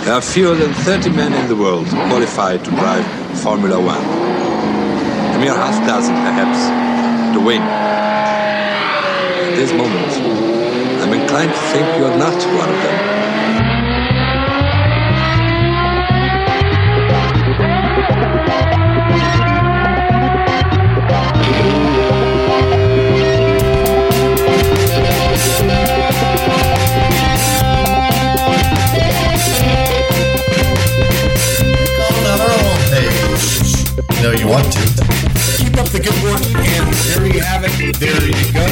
There are fewer than 30 men in the world qualified to drive Formula One. A mere half dozen, perhaps, to win. At this moment, I'm inclined to think you are not one of them. No, you want to. Keep up the good work, and there you have it. There you go.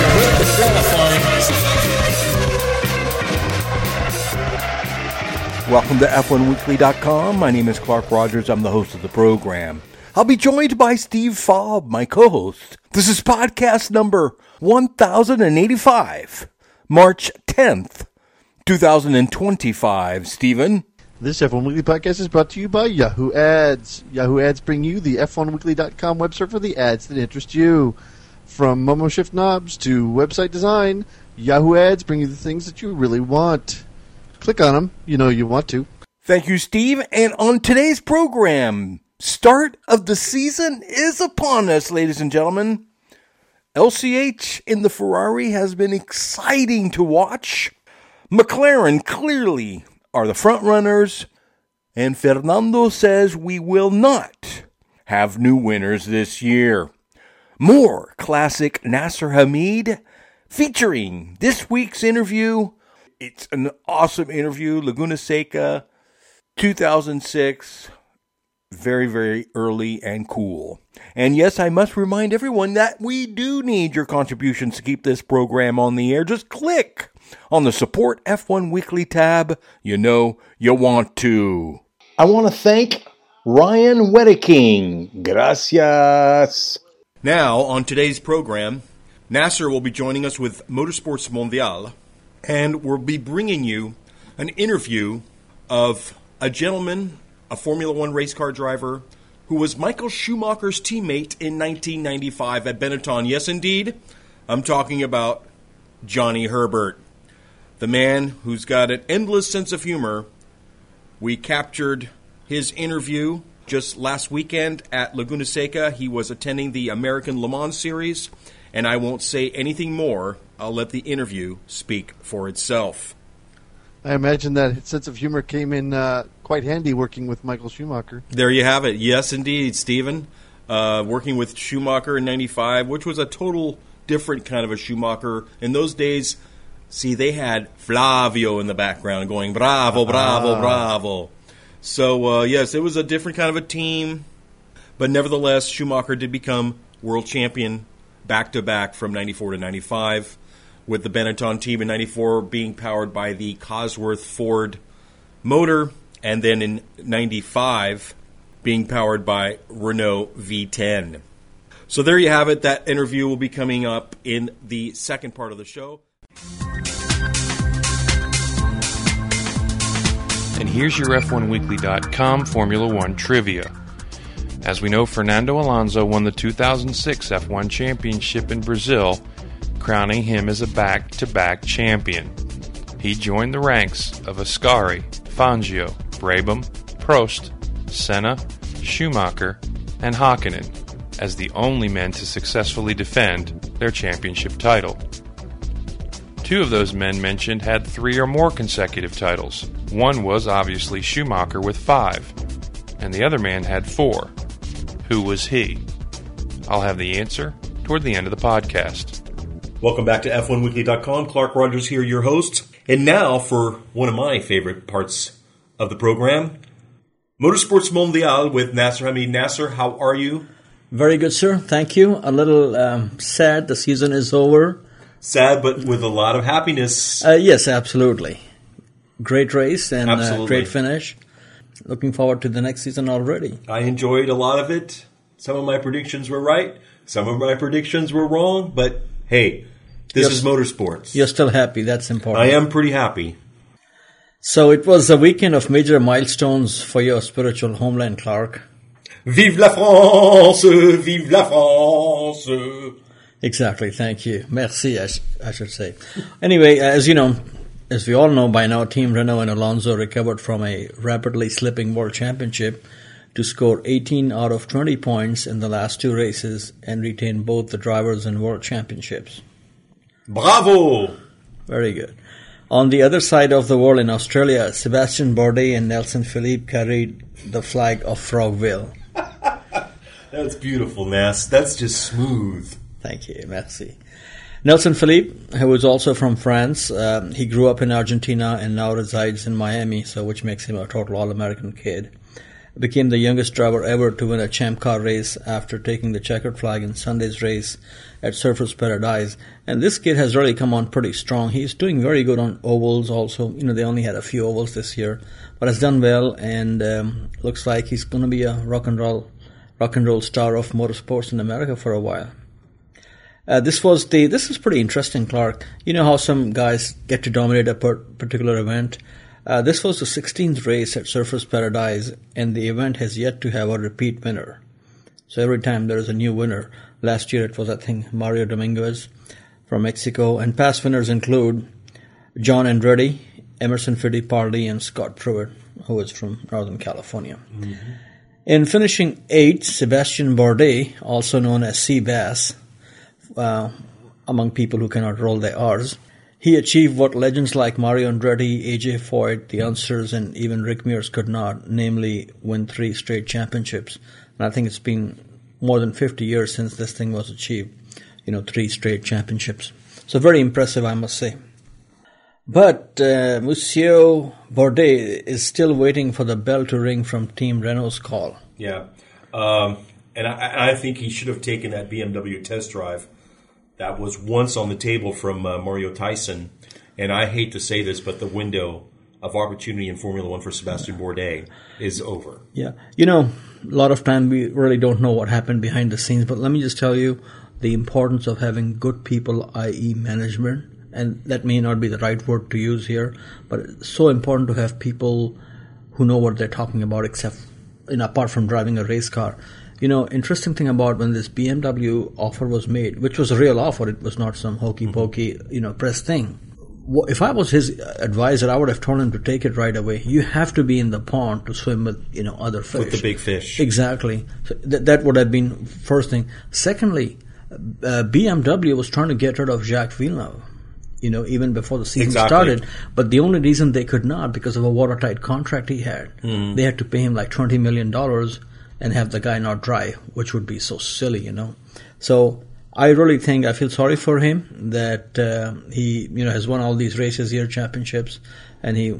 Welcome to F1Weekly.com. My name is Clark Rogers. I'm the host of the program. I'll be joined by Steve Faub, my co-host. This is podcast number 1085, March 10th, 2025. Stephen? This F1 Weekly podcast is brought to you by Yahoo Ads. Yahoo Ads bring you the F1Weekly.com website for the ads that interest you. From Momo Shift knobs to website design, Yahoo Ads bring you the things that you really want. Click on them. You know you want to. Thank you, Steve. And on today's program, start of the season is upon us, ladies and gentlemen. LCH in the Ferrari has been exciting to watch. McLaren clearly are the front runners, and Fernando says we will not have new winners this year. More classic Nasser Hamid featuring this week's interview. It's an awesome interview. Laguna Seca, 2006. Very, very early and cool. And yes, I must remind everyone that we do need your contributions to keep this program on the air. Just click on the Support F1 Weekly tab. You know you want to. I want to thank Ryan Wedeking. Gracias. Now, on today's program, Nasser will be joining us with Motorsports Mondial, and we'll be bringing you an interview of a gentleman, a Formula One race car driver, who was Michael Schumacher's teammate in 1995 at Benetton. Yes, indeed, I'm talking about Johnny Herbert, the man who's got an endless sense of humor. We captured his interview just last weekend at Laguna Seca. He was attending the American Le Mans Series, and I won't say anything more. I'll let the interview speak for itself. I imagine that sense of humor came in quite handy working with Michael Schumacher. There you have it. Yes, indeed, Stephen. Working with Schumacher in 95, which was a total different kind of a Schumacher. In those days, see, they had Flavio in the background going, bravo, bravo, bravo. So, yes, it was a different kind of a team. But nevertheless, Schumacher did become world champion back-to-back from 94 to 95, with the Benetton team in 94 being powered by the Cosworth Ford motor, and then in 95 being powered by Renault V10. So there you have it. That interview will be coming up in the second part of the show. And here's your F1Weekly.com Formula One trivia. As we know, Fernando Alonso won the 2006 F1 Championship in Brazil, crowning him as a back-to-back champion. He joined the ranks of Ascari, Fangio, Brabham, Prost, Senna, Schumacher, and Hakkinen as the only men to successfully defend their championship title. Two of those men mentioned had 3 or more consecutive titles. One was obviously Schumacher with 5, and the other man had 4. Who was he? I'll have the answer toward the end of the podcast. Welcome back to F1Weekly.com. Clark Rogers here, your host. And now for one of my favorite parts of the program, Motorsports Mondial with Nasser Hamid. Nasser, how are you? Very good, sir. Thank you. A little sad the season is over. Sad, but with a lot of happiness. Yes, absolutely. Great race and great finish. Looking forward to the next season already. I enjoyed a lot of it. Some of my predictions were right. Some of my predictions were wrong. But hey, this is motorsports. You're still happy. That's important. I am pretty happy. So it was a weekend of major milestones for your spiritual homeland, Clark. Vive la France! Vive la France! Exactly. Thank you. Merci, I should say. Anyway, as you know, As we all know by now, Team Renault and Alonso recovered from a rapidly slipping World Championship to score 18 out of 20 points in the last 2 races and retain both the drivers and World Championships. Bravo! Very good. On the other side of the world in Australia, Sebastian Bourdais and Nelson Philippe carried the flag of Frogville. That's beautiful, Ness. That's just smooth. Thank you. Merci. Nelson Philippe, who is also from France, he grew up in Argentina and now resides in Miami, which makes him a total all-American kid. Became the youngest driver ever to win a Champ Car race after taking the checkered flag in Sunday's race at Surfers Paradise. And this kid has really come on pretty strong. He's doing very good on ovals also. They only had a few ovals this year, but has done well, and looks like he's going to be a rock and roll star of motorsports in America for a while. This is pretty interesting, Clark. You know how some guys get to dominate a particular event? This was the 16th race at Surfers Paradise, and the event has yet to have a repeat winner. So every time there is a new winner. Last year it was, I think, Mario Dominguez from Mexico, and past winners include John Andretti, Emerson Fittipaldi, and Scott Pruitt, who is from Northern California. Mm-hmm. In finishing 8th, Sebastian Bourdais, also known as Seabass, among people who cannot roll their R's, he achieved what legends like Mario Andretti, AJ Foyt, the Unsters, and even Rick Mears could not, namely win 3 straight championships. And I think it's been more than 50 years since this thing was achieved, 3 straight championships. So very impressive, I must say. But Monsieur Bourdais is still waiting for the bell to ring from Team Renault's call. Yeah, and I think he should have taken that BMW test drive that was once on the table from Mario Tyson. And I hate to say this, but the window of opportunity in Formula One for Sebastian Bourdais is over. Yeah. A lot of time we really don't know what happened behind the scenes, but let me just tell you the importance of having good people, i.e. management. And that may not be the right word to use here, but it's so important to have people who know what they're talking about, apart from driving a race car. Interesting thing about when this BMW offer was made, which was a real offer, it was not some hokey-pokey, press thing. If I was his advisor, I would have told him to take it right away. You have to be in the pond to swim with, other fish. With the big fish. Exactly. So that would have been first thing. Secondly, BMW was trying to get rid of Jacques Villeneuve, even before the season started. But the only reason they could not, because of a watertight contract he had, they had to pay him like $20 million and have the guy not drive, which would be so silly, So I really think, I feel sorry for him that he, has won all these races here, championships, and he,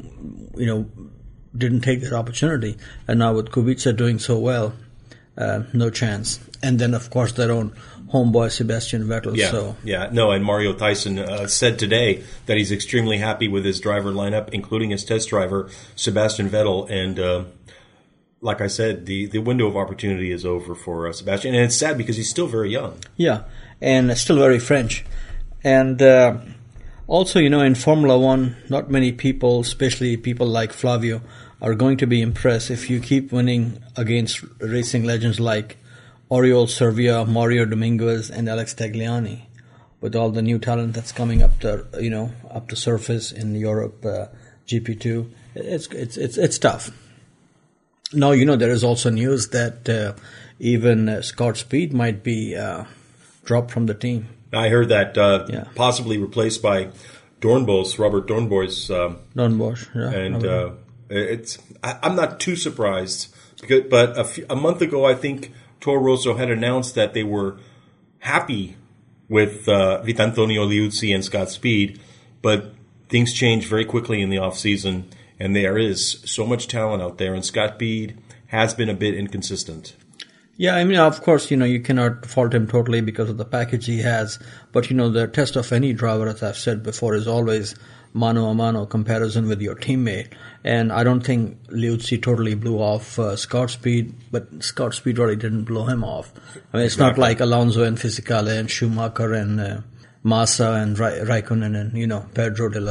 didn't take that opportunity. And now with Kubica doing so well, no chance. And then, of course, their own homeboy Sebastian Vettel. And Mario Tyson said today that he's extremely happy with his driver lineup, including his test driver, Sebastian Vettel, and like I said, the window of opportunity is over for Sebastian, and it's sad because he's still very young. Yeah, and still very French. And also, in Formula One, not many people, especially people like Flavio, are going to be impressed if you keep winning against racing legends like Oriol Servia, Mario Dominguez, and Alex Tagliani, with all the new talent that's coming up to surface in Europe, GP2. It's tough. Now, there is also news that even Scott Speed might be dropped from the team. I heard that possibly replaced by Dornbos, Robert Dornbos. Dornbos, yeah. And I'm not too surprised, but a month ago, I think Toro Rosso had announced that they were happy with Vitantonio Liuzzi and Scott Speed, but things changed very quickly in the off-season. And there is so much talent out there, and Scott Speed has been a bit inconsistent. Yeah, of course, you cannot fault him totally because of the package he has. But, the test of any driver, as I've said before, is always mano-a-mano comparison with your teammate. And I don't think Liuzzi totally blew off Scott Speed, but Scott Speed really didn't blow him off. It's not like Alonso and Fisichella and Schumacher and Massa and Raikkonen and, Pedro de la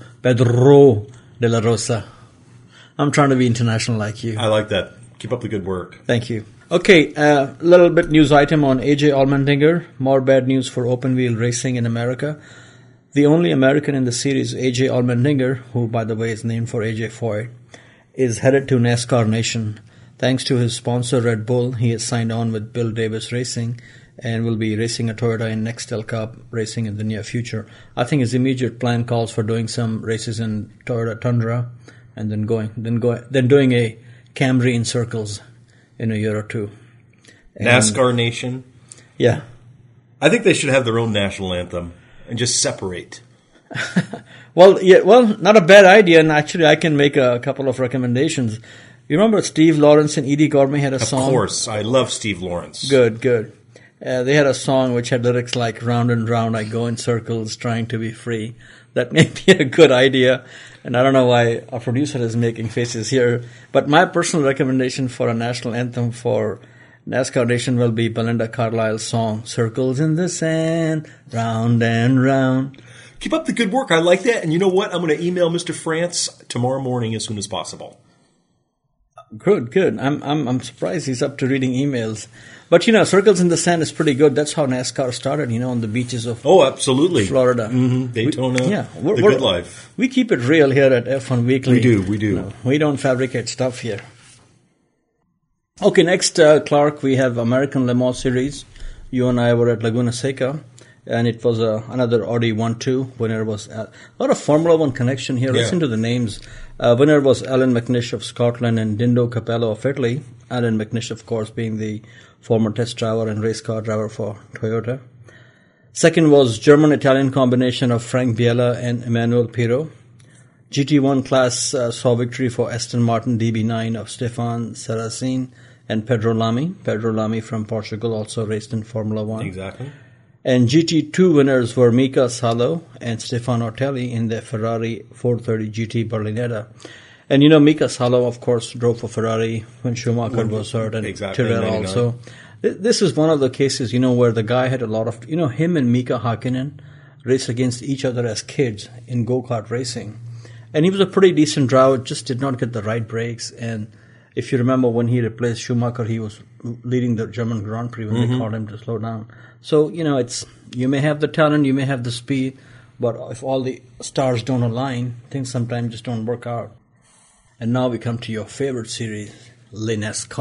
Rosa. I'm trying to be international like you. I like that. Keep up the good work. Thank you. Okay, a little bit news item on AJ Allmendinger. More bad news for open-wheel racing in America. The only American in the series, AJ Allmendinger, who, by the way, is named for AJ Foyt, is headed to NASCAR Nation. Thanks to his sponsor, Red Bull, he has signed on with Bill Davis Racing and will be racing a Toyota in Nextel Cup racing in the near future. I think his immediate plan calls for doing some races in Toyota Tundra and then doing a Camry in circles in a year or two. And, NASCAR Nation. Yeah. I think they should have their own national anthem and just separate. Well, not a bad idea, and actually I can make a couple of recommendations. You remember Steve Lawrence and Edie Gourmet had a song? Of course. I love Steve Lawrence. Good. They had a song which had lyrics like, round and round I go in circles trying to be free. That may be a good idea, and I don't know why our producer is making faces here. But my personal recommendation for a national anthem for NASCAR Nation will be Belinda Carlisle's song, Circles in the Sand, Round and Round. Keep up the good work. I like that. And you know what? I'm going to email Mr. France tomorrow morning as soon as possible. Good. I'm surprised he's up to reading emails. But, Circles in the Sand is pretty good. That's how NASCAR started, on the beaches of absolutely. Florida. Mm-hmm. Daytona, the good life. We keep it real here at F1 Weekly. We do. No, we don't fabricate stuff here. Okay, next, Clark, we have American Le Mans Series. You and I were at Laguna Seca, and it was another Audi 1-2. Winner was a lot of Formula One connection here. Listen to the names. Winner was Alan McNish of Scotland and Dindo Capello of Italy. Alan McNish, of course, being the former test driver and race car driver for Toyota. Second was German-Italian combination of Frank Biella and Emmanuel Pirro. GT1 class saw victory for Aston Martin DB9 of Stefan Saracen and Pedro Lamy. Pedro Lamy from Portugal also raced in Formula One. Exactly. And GT2 winners were Mika Salo and Stefano Ortelli in the Ferrari 430 GT Berlinetta. And Mika Salo, of course, drove for Ferrari when Schumacher was hurt, and Tyrrell also. This is one of the cases, where the guy had a lot of, him and Mika Hakkinen raced against each other as kids in go-kart racing. And he was a pretty decent driver, just did not get the right brakes. And if you remember when he replaced Schumacher, he was leading the German Grand Prix when they called him to slow down. So, you may have the talent, you may have the speed, but if all the stars don't align, things sometimes just don't work out. And now we come to your favorite series, Le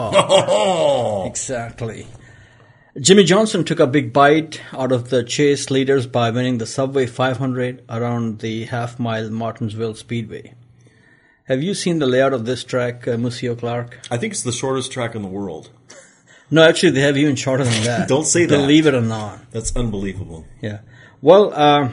NASCAR. Exactly. Jimmy Johnson took a big bite out of the chase leaders by winning the Subway 500 around the half-mile Martinsville Speedway. Have you seen the layout of this track, Monsieur Clark? I think it's the shortest track in the world. No, actually, they have even shorter than that. Don't say that. Believe it or not. That's unbelievable. Yeah. Well,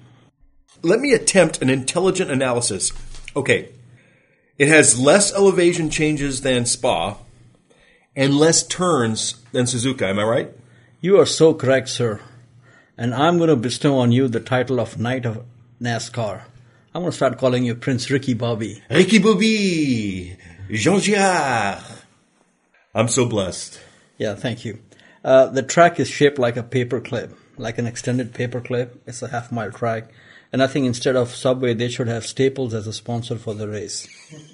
let me attempt an intelligent analysis. Okay. It has less elevation changes than Spa and less turns than Suzuka. Am I right? You are so correct, sir. And I'm going to bestow on you the title of Knight of NASCAR. I'm going to start calling you Prince Ricky Bobby. Ricky Bobby! Jean Girard! I'm so blessed. Yeah, thank you. The track is shaped like a paper clip, like an extended paper clip. It's a half-mile track. And I think instead of Subway, they should have Staples as a sponsor for the race.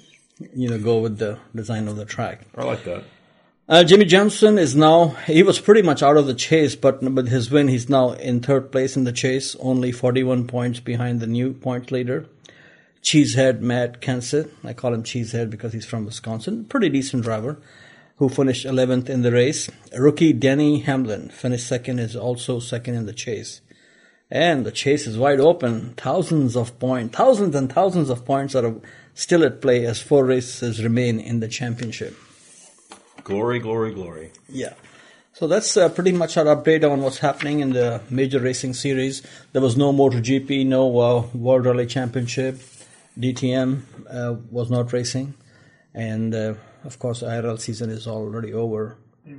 Go with the design of the track. I like that. Jimmy Johnson is now, he was pretty much out of the chase, but with his win, he's now in third place in the chase, only 41 points behind the new point leader. Cheesehead Matt Kenseth, I call him Cheesehead because he's from Wisconsin, pretty decent driver, who finished 11th in the race. Rookie Denny Hamlin finished second, is also second in the chase. And the chase is wide open. Thousands and thousands of points are still at play as 4 races remain in the championship. Glory, glory, glory. Yeah. So that's pretty much our update on what's happening in the major racing series. There was no MotoGP, no World Rally Championship. DTM was not racing. And, of course, IRL season is already over.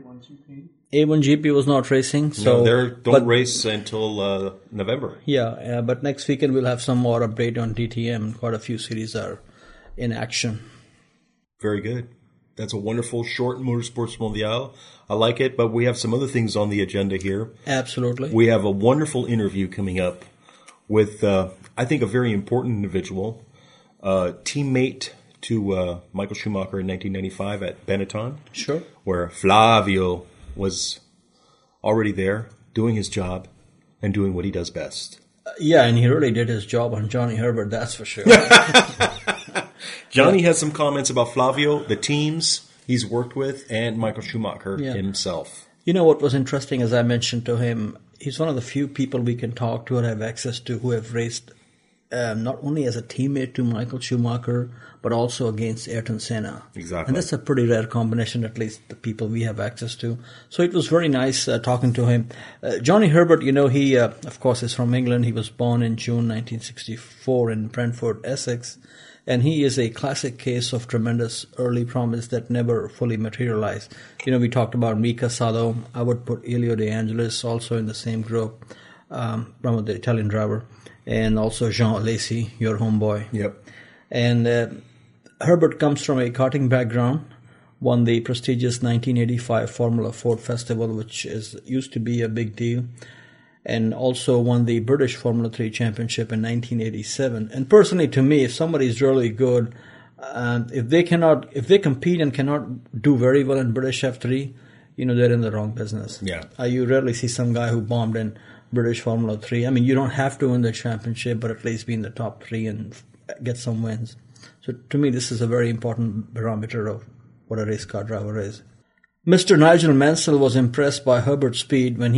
A1GP was not racing. So they don't race until November. Yeah, but next weekend we'll have some more update on DTM. Quite a few series are in action. Very good. That's a wonderful short Motorsports Mondial. I like it, but we have some other things on the agenda here. Absolutely. We have a wonderful interview coming up with, I think, a very important individual, teammate to Michael Schumacher in 1995 at Benetton. Sure. Where Flavio was already there, doing his job and doing what he does best. Yeah, and he really did his job on Johnny Herbert, that's for sure. Johnny has some comments about Flavio, the teams he's worked with, and Michael Schumacher himself. You know what was interesting, as I mentioned to him, he's one of the few people we can talk to and have access to who have raced not only as a teammate to Michael Schumacher, but also against Ayrton Senna. Exactly. And that's a pretty rare combination, at least the people we have access to. So it was very nice talking to him. Johnny Herbert, you know, he, of course, is from England. He was born in June 1964 in Brentford, Essex. And he is a classic case of tremendous early promise that never fully materialized. You know, we talked about Mika Salo. I would put Elio De Angelis also in the same group, from the Italian driver, and also Jean Alesi, your homeboy. Yep. And Herbert comes from a karting background, won the prestigious 1985 Formula Ford Festival, which used to be a big deal, and also won the British Formula 3 Championship in 1987. And personally, to me, if somebody is really good, if they compete and cannot do very well in British F3, you know, they're in the wrong business. Yeah. You rarely see some guy who bombed in British Formula 3. I mean, you don't have to win the championship, but at least be in the top 3 and get some wins. So to me, this is a very important barometer of what a race car driver is. Mr. Nigel Mansell was impressed by Herbert's speed when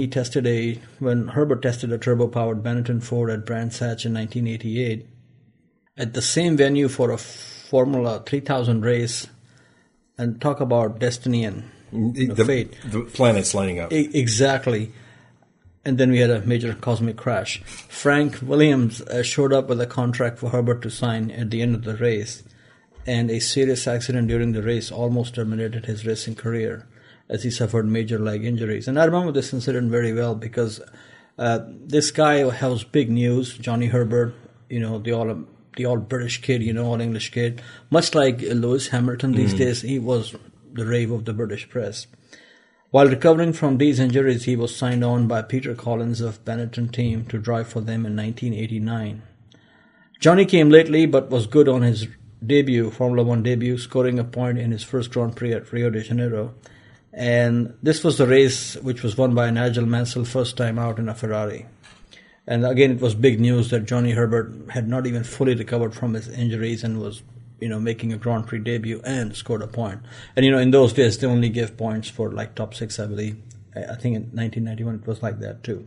Herbert tested a turbo-powered Benetton Ford at Brands Hatch in 1988. At the same venue for a Formula 3000 race, and talk about destiny and fate. The planets lining up. Exactly. And then we had a major cosmic crash. Frank Williams showed up with a contract for Herbert to sign at the end of the race, and a serious accident during the race almost terminated his racing career as he suffered major leg injuries. And I remember this incident very well because this guy has big news, Johnny Herbert, you know, the all British kid, you know, all English kid. Much like Lewis Hamilton these days, he was the rave of the British press. While recovering from these injuries, he was signed on by Peter Collins of Benetton team to drive for them in 1989. Johnny came lately but was good on his Formula 1 debut, scoring a point in his first Grand Prix at Rio de Janeiro. And this was the race which was won by Nigel Mansell first time out in a Ferrari. And again, it was big news that Johnny Herbert had not even fully recovered from his injuries and was, you know, making a Grand Prix debut and scored a point. And, you know, in those days, they only gave points for like top 6, I believe. I think in 1991 it was like that too.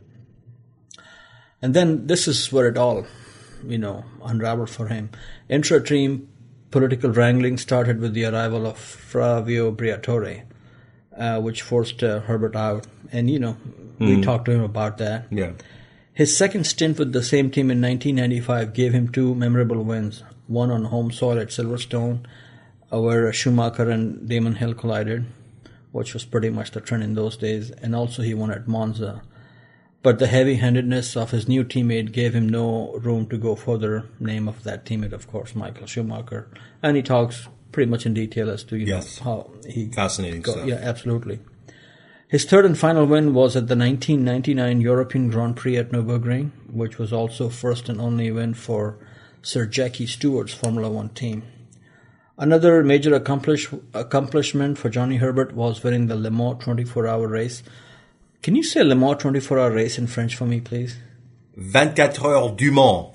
And then this is where it all, you know, unraveled for him. Intra-team political wrangling started with the arrival of Flavio Briatore, which forced Herbert out. And, you know, we talked to him about that. Yeah. His second stint with the same team in 1995 gave him 2 memorable wins. One on home soil at Silverstone, where Schumacher and Damon Hill collided, which was pretty much the trend in those days, and also he won at Monza. But the heavy-handedness of his new teammate gave him no room to go further. Name of that teammate, of course, Michael Schumacher. And he talks pretty much in detail as to know, how he... Fascinating stuff. Yeah, absolutely. His third and final win was at the 1999 European Grand Prix at Nürburgring, which was also first and only win for Sir Jackie Stewart's Formula 1 team. Another major accomplishment for Johnny Herbert was winning the Le Mans 24-hour race. Can you say Le Mans 24-hour race in French for me, please? 24 heures du Mans.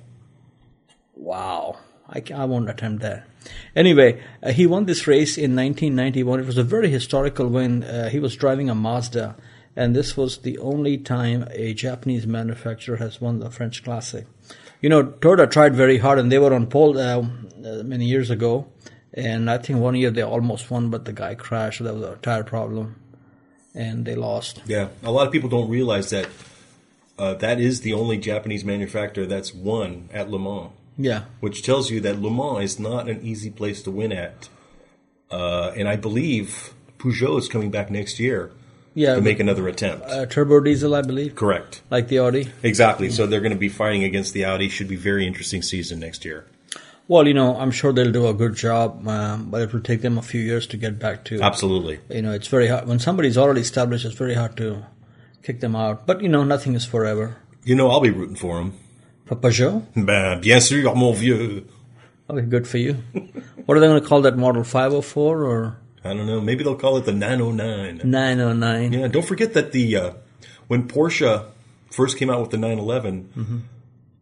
Wow. I won't attempt that. Anyway, he won this race in 1991. It was a very historical win. He was driving a Mazda, and this was the only time a Japanese manufacturer has won the French Classic. You know, Toyota tried very hard, and they were on pole many years ago, and I think one year they almost won, but the guy crashed. There was a tire problem, and they lost. Yeah, a lot of people don't realize that that is the only Japanese manufacturer that's won at Le Mans. Yeah. Which tells you that Le Mans is not an easy place to win at. And I believe Peugeot is coming back next year to make another attempt. Turbo diesel, I believe. Correct. Like the Audi. Exactly. So they're going to be fighting against the Audi. Should be a very interesting season next year. Well, you know, I'm sure they'll do a good job, but it will take them a few years to get back to. Absolutely. You know, it's very hard. When somebody's already established, it's very hard to kick them out. But, you know, nothing is forever. You know, I'll be rooting for them. For Peugeot? Ben, bien sûr, mon vieux. Okay, good for you. What are they going to call that model, 504 or? I don't know. Maybe they'll call it the 909. 909. Yeah, don't forget that when Porsche first came out with the 911,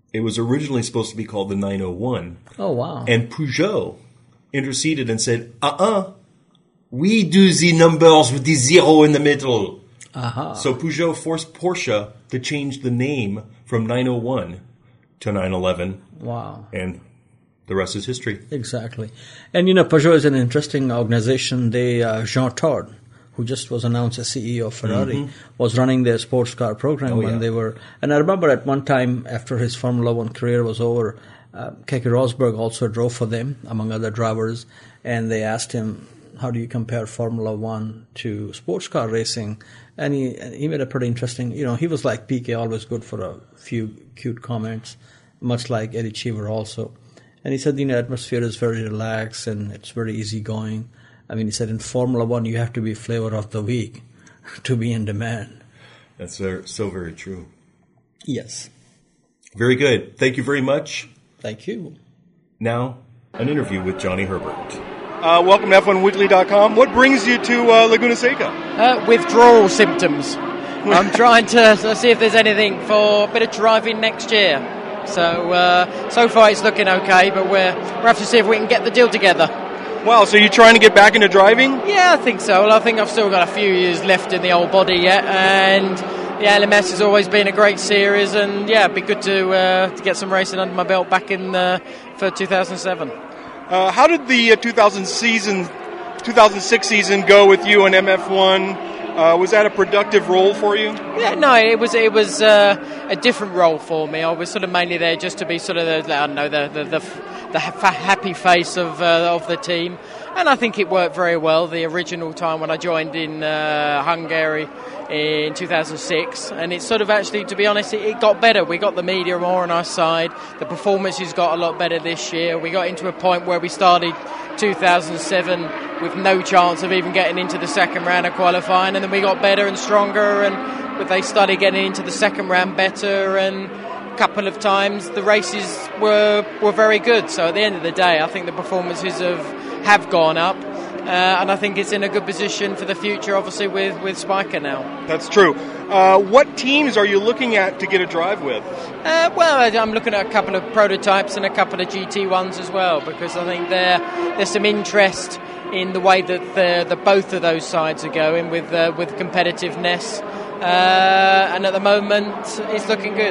It was originally supposed to be called the 901. Oh, wow. And Peugeot interceded and said, we do the numbers with the 0 in the middle. Uh-huh. So Peugeot forced Porsche to change the name from 901 to 911. Wow. And the rest is history. Exactly. And, Peugeot is an interesting organization. Jean Todt, who just was announced as CEO of Ferrari, was running their sports car program when they were... And I remember at one time, after his Formula One career was over, Keke Rosberg also drove for them, among other drivers, and they asked him, how do you compare Formula One to sports car racing? And he made a pretty interesting... he was like Piquet, always good for a few cute comments, much like Eddie Cheever also. And he said, the atmosphere is very relaxed and it's very easygoing. I mean, he said in Formula One, you have to be flavor of the week to be in demand. That's so very true. Yes. Very good. Thank you very much. Thank you. Now, an interview with Johnny Herbert. Welcome to F1Weekly.com. What brings you to Laguna Seca? Withdrawal symptoms. I'm trying to see if there's anything for a bit of driving next year. So far it's looking okay, but we'll have to see if we can get the deal together. Wow, so you're trying to get back into driving? Yeah, I think so. Well, I think I've still got a few years left in the old body yet, and the LMS has always been a great series, and it'd be good to get some racing under my belt back in for 2007. How did the 2006 season go with you and MF1? Was that a productive role for you? Yeah, no, it was a different role for me. I was sort of mainly there just to be sort of the happy face of the team, and I think it worked very well. The original time when I joined in Hungary in 2006, and it's sort of actually, to be honest, it got better. We got the media more on our side. The performances got a lot better this year. We got into a point where we started 2007 with no chance of even getting into the second round of qualifying, and then we got better and stronger, and they started getting into the second round better, and a couple of times the races were very good. So at the end of the day, I think the performances have gone up, and I think it's in a good position for the future, obviously with Spiker now. That's true. What teams are you looking at to get a drive with? I'm looking at a couple of prototypes and a couple of GT1s as well, because I think there's some interest in the way that the both of those sides are going with competitiveness, and at the moment it's looking good.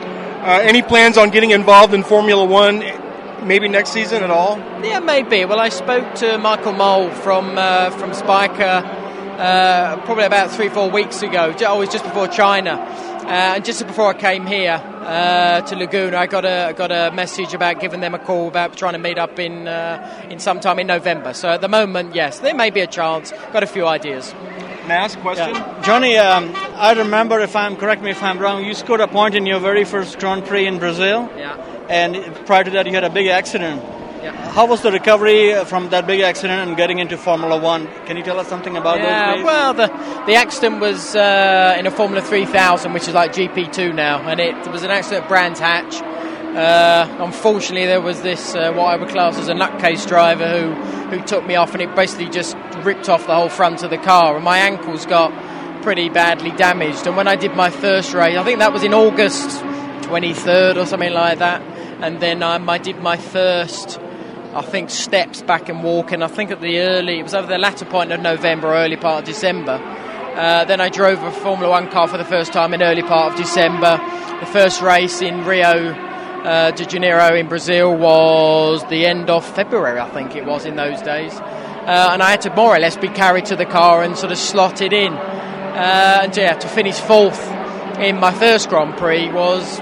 Any plans on getting involved in Formula One, maybe next season at all? Yeah, maybe. Well, I spoke to Michael Mole from Spiker probably about 3-4 weeks ago, always just before China, and just before I came here to Laguna, I got a message about giving them a call about trying to meet up in sometime in November. So at the moment, yes, there may be a chance. Got a few ideas. May I ask a question? Yeah. Johnny, I remember, correct me if I'm wrong, you scored a point in your very first Grand Prix in Brazil. Yeah. And prior to that, you had a big accident. Yeah. How was the recovery from that big accident and getting into Formula One? Can you tell us something about those days? Well, the accident was in a Formula 3000, which is like GP2 now, and it was an accident at Brands Hatch. Unfortunately, there was this what I would class as a nutcase driver who took me off, and it basically just ripped off the whole front of the car, and my ankles got pretty badly damaged. And when I did my first race, I think that was in August 23rd or something like that, and then I did my first, I think, steps back and walking. I think it was over the latter point of November, early part of December. Then I drove a Formula One car for the first time in early part of December. The first race in Rio de Janeiro in Brazil was the end of February, I think it was in those days. And I had to more or less be carried to the car and sort of slotted in. And to finish fourth in my first Grand Prix was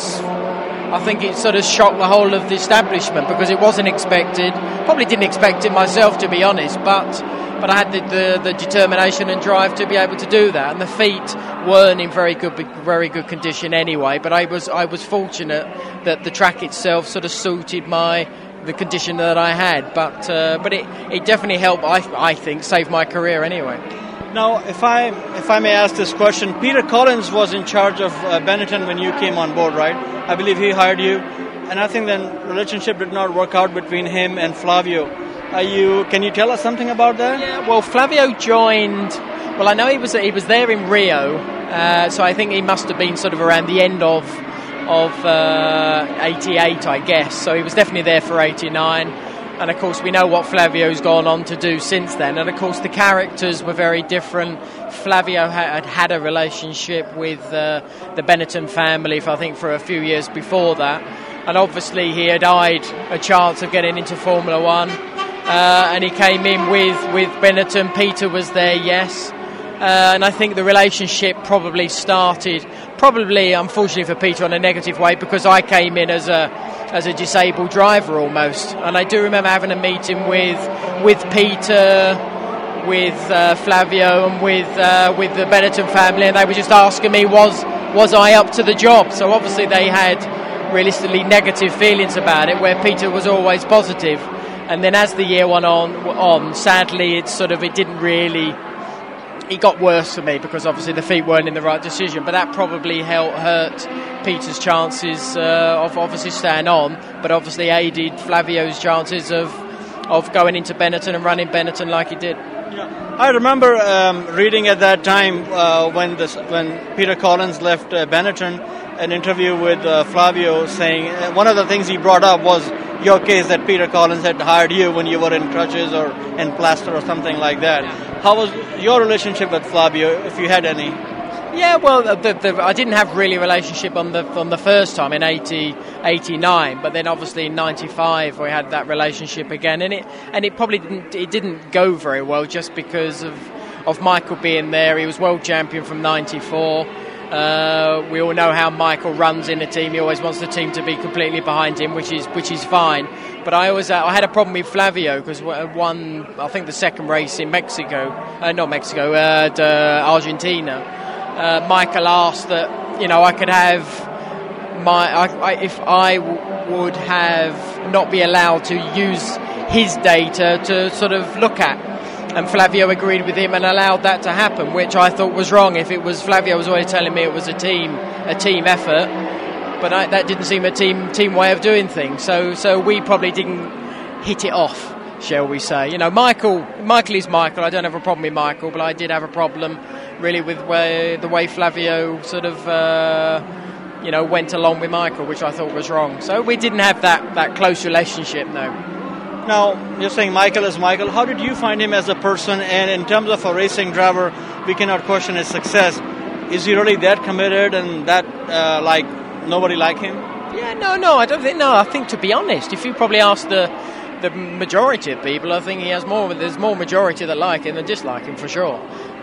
I think it sort of shocked the whole of the establishment, because it wasn't expected. Probably didn't expect it myself, to be honest, but I had the determination and drive to be able to do that. And the feet weren't in very good condition anyway. But I was fortunate that the track itself sort of suited the condition that I had. But it definitely helped. I think save my career anyway. Now, if I may ask this question, Peter Collins was in charge of Benetton when you came on board, right? I believe he hired you, and I think then relationship did not work out between him and Flavio. Can you tell us something about that? Yeah, well, Flavio joined. Well, I know he was there in Rio, so I think he must have been sort of around the end of 88, I guess. So he was definitely there for 89. And, of course, we know what Flavio's gone on to do since then. And, of course, the characters were very different. Flavio had a relationship with the Benetton family, for a few years before that. And, obviously, he had eyed a chance of getting into Formula One. And he came in with Benetton. Peter was there, yes. And I think the relationship probably started, unfortunately for Peter, on a negative way, because I came in as a disabled driver almost. And I do remember having a meeting with Peter, with Flavio, and with the Benetton family, and they were just asking me was I up to the job. So obviously they had realistically negative feelings about it, where Peter was always positive. And then as the year went on, sadly, it didn't really. It got worse for me because obviously the feet weren't in the right decision, but that probably hurt Peter's chances of obviously staying on, but obviously aided Flavio's chances of going into Benetton and running Benetton like he did. Yeah. I remember reading at that time when Peter Collins left Benetton, an interview with Flavio saying one of the things he brought up was your case that Peter Collins had hired you when you were in crutches or in plaster or something like that. How was your relationship with Flavio, if you had any? Yeah, well, I didn't have really a relationship on the first time in 89, but then obviously in 95 we had that relationship again, and it probably didn't go very well just because of Michael being there. He was world champion from 94. We all know how Michael runs in a team. He always wants the team to be completely behind him, which is fine. But I had a problem with Flavio because I think the second race in Argentina. Michael asked that I could have if I would have not be allowed to use his data to sort of look at. And Flavio agreed with him and allowed that to happen, which I thought was wrong. If it was Flavio was always telling me it was a team effort, but that didn't seem a team way of doing things. So we probably didn't hit it off, shall we say? Michael is Michael. I don't have a problem with Michael, but I did have a problem really with the way Flavio sort of went along with Michael, which I thought was wrong. So we didn't have that close relationship, no. Now, you're saying Michael is Michael. How did you find him as a person? And in terms of a racing driver, we cannot question his success. Is he really that committed and that nobody like him? Yeah, no, I don't think. No, I think, to be honest, if you probably ask the majority of people, I think there's more majority that like him than dislike him, for sure,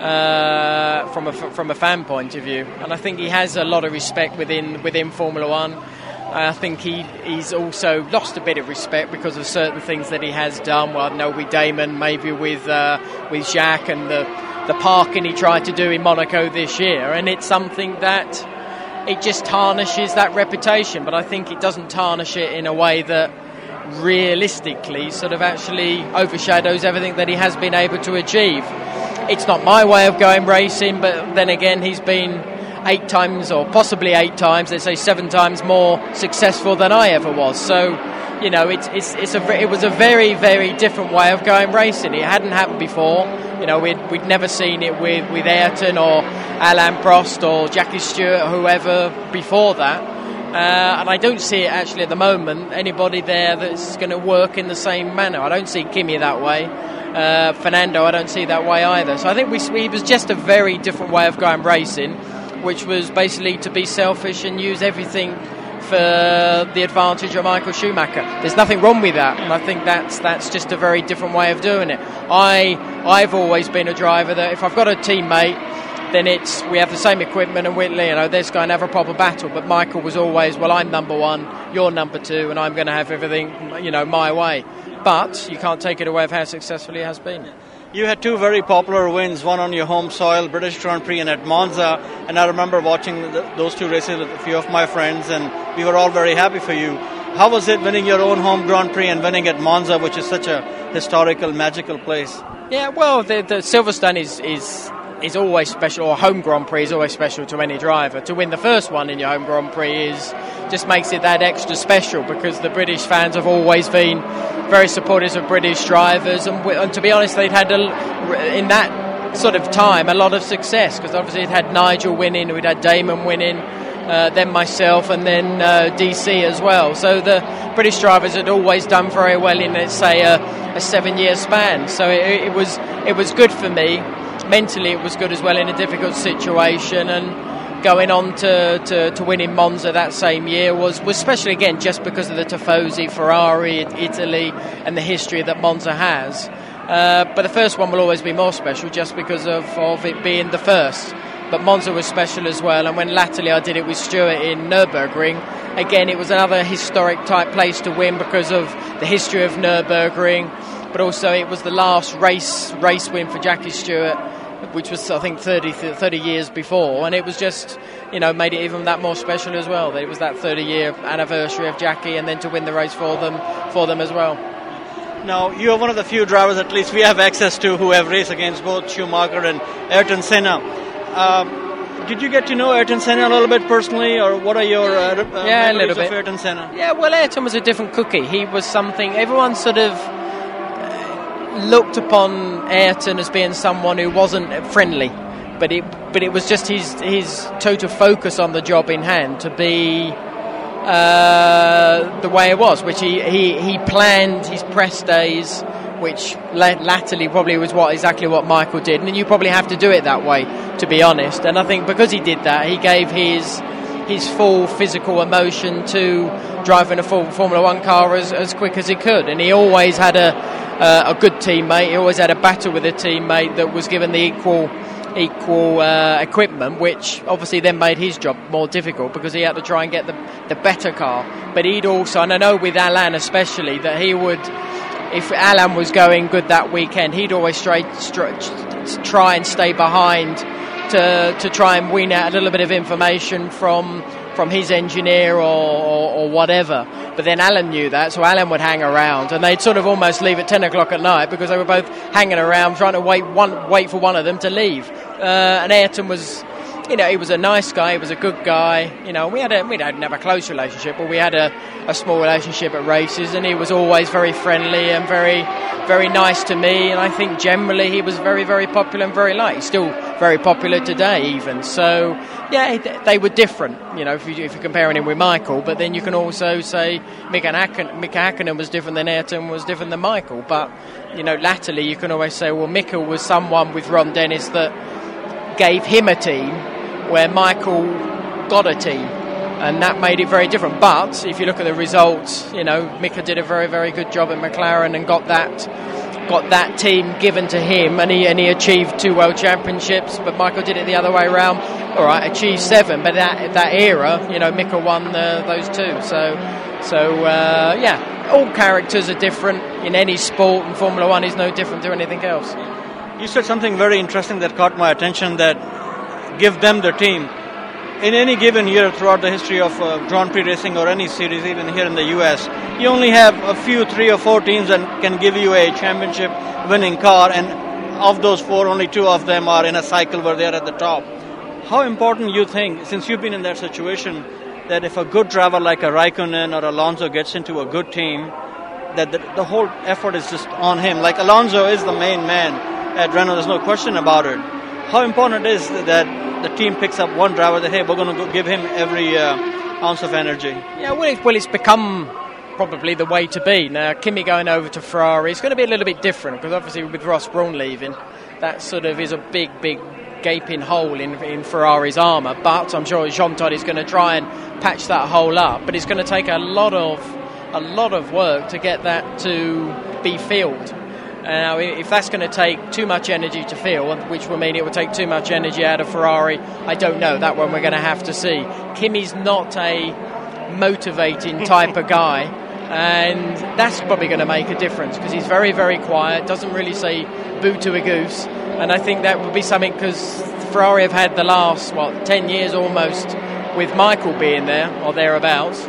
from a fan point of view. And I think he has a lot of respect within Formula One. I think he's also lost a bit of respect because of certain things that he has done. Well, I know with Damon, maybe with Jacques, and the parking he tried to do in Monaco this year, and it's something that it just tarnishes that reputation. But I think it doesn't tarnish it in a way that realistically sort of actually overshadows everything that he has been able to achieve. It's not my way of going racing, but then again, he's been 8 times, or possibly 8 times, let's say 7 times more successful than I ever was. So, it was a very, very different way of going racing. It hadn't happened before. We'd never seen it with Ayrton or Alain Prost or Jackie Stewart or whoever before that. And I don't see it actually at the moment, anybody there that's going to work in the same manner. I don't see Kimi that way. Fernando, I don't see that way either. So I think it was just a very different way of going racing, which was basically to be selfish and use everything for the advantage of Michael Schumacher. There's nothing wrong with that, and I think that's just a very different way of doing it. I've always been a driver that if I've got a teammate, then we have the same equipment and let's go and have a proper battle. But Michael was always, well, I'm number 1, you're number 2, and I'm going to have everything, my way. But you can't take it away of how successful he has been. You had 2 very popular wins, one on your home soil, British Grand Prix, and at Monza. And I remember watching those 2 races with a few of my friends, and we were all very happy for you. How was it winning your own home Grand Prix and winning at Monza, which is such a historical, magical place? Yeah, well, the Silverstone is always special, or home Grand Prix is always special to any driver. To win the first one in your home Grand Prix just makes it that extra special, because the British fans have always been very supportive of British drivers, and to be honest, they'd had in that sort of time a lot of success, because obviously it had Nigel winning, we'd had Damon winning, then myself, and then DC as well. So the British drivers had always done very well in, let's say, a 7-year span. So it was good for me. Mentally, it was good as well in a difficult situation, and going on to win in Monza that same year was special again, just because of the Tifosi, Ferrari, Italy, and the history that Monza has. But the first one will always be more special, just because of it being the first. But Monza was special as well, and when latterly I did it with Stuart in Nürburgring, again it was another historic type place to win because of the history of Nürburgring, but also it was the last race win for Jackie Stewart, which was I think 30 years before, and it was just, made it even that more special as well, that it was that 30-year anniversary of Jackie, and then to win the race for them as well. Now, you are one of the few drivers, at least we have access to, who have raced against both Schumacher and Ayrton Senna. Did you get to know Ayrton Senna a little bit personally, or what are your memories of Ayrton Senna? Yeah, well, Ayrton was a different cookie. He was something, everyone sort of looked upon Ayrton as being someone who wasn't friendly, but it was just his total focus on the job in hand to be the way it was, which he planned his press days, which latterly probably was exactly what Michael did, and you probably have to do it that way, to be honest. And I think because he did that, he gave his full physical emotion to driving a full Formula One car as quick as he could, and he always had a good teammate. He always had a battle with a teammate that was given the equal equipment, which obviously then made his job more difficult because he had to try and get the better car. But he'd also, and I know with Alain especially, that he would, if Alain was going good that weekend, he'd always try and stay behind to try and wean out a little bit of information from his engineer or whatever. But then Alan knew that, so Alan would hang around, and they'd sort of almost leave at 10 o'clock at night because they were both hanging around trying to wait for one of them to leave. And Ayrton was, he was a nice guy, he was a good guy. We didn't have a close relationship, but we had a small relationship at races, and he was always very friendly and very, very nice to me. And I think generally he was very, very popular and very liked. He's still very popular today, even. So, yeah, they were different. If you're comparing him with Michael, but then you can also say Mika Hakkinen was different than Ayrton was different than Michael. But latterly you can always say, well, Mika was someone with Ron Dennis that gave him a team, where Michael got a team, and that made it very different. But if you look at the results, Mika did a very, very good job at McLaren and got that team given to him, and he achieved 2 world championships. But Michael did it the other way around. All right, achieved 7, but that era, Mika won those 2. So all characters are different in any sport, and Formula One is no different to anything else. You said something very interesting that caught my attention, that give them the team. In any given year throughout the history of Grand Prix racing or any series, even here in the US, you only have a few 3 or 4 teams that can give you a championship winning car, and of those 4, only 2 of them are in a cycle where they're at the top. How important you think, since you've been in that situation, that if a good driver like a Raikkonen or Alonso gets into a good team, that the whole effort is just on him? Like Alonso is the main man at Renault, there's no question about it. How important it is that the team picks up one driver that, hey, we're going to give him every ounce of energy? Yeah, well, it's become probably the way to be. Now, Kimi going over to Ferrari, it's going to be a little bit different, because obviously with Ross Brawn leaving, that sort of is a big gaping hole in Ferrari's armour. But I'm sure Jean Todt is going to try and patch that hole up. But it's going to take a lot of work to get that to be filled. Now, if that's going to take too much energy to fill, which will mean it will take too much energy out of Ferrari, I don't know. That one we're going to have to see. Kimi's not a motivating type of guy, and that's probably going to make a difference, because he's very, very quiet, doesn't really say boo to a goose, and I think that would be something, because Ferrari have had the last, 10 years almost with Michael being there, or thereabouts,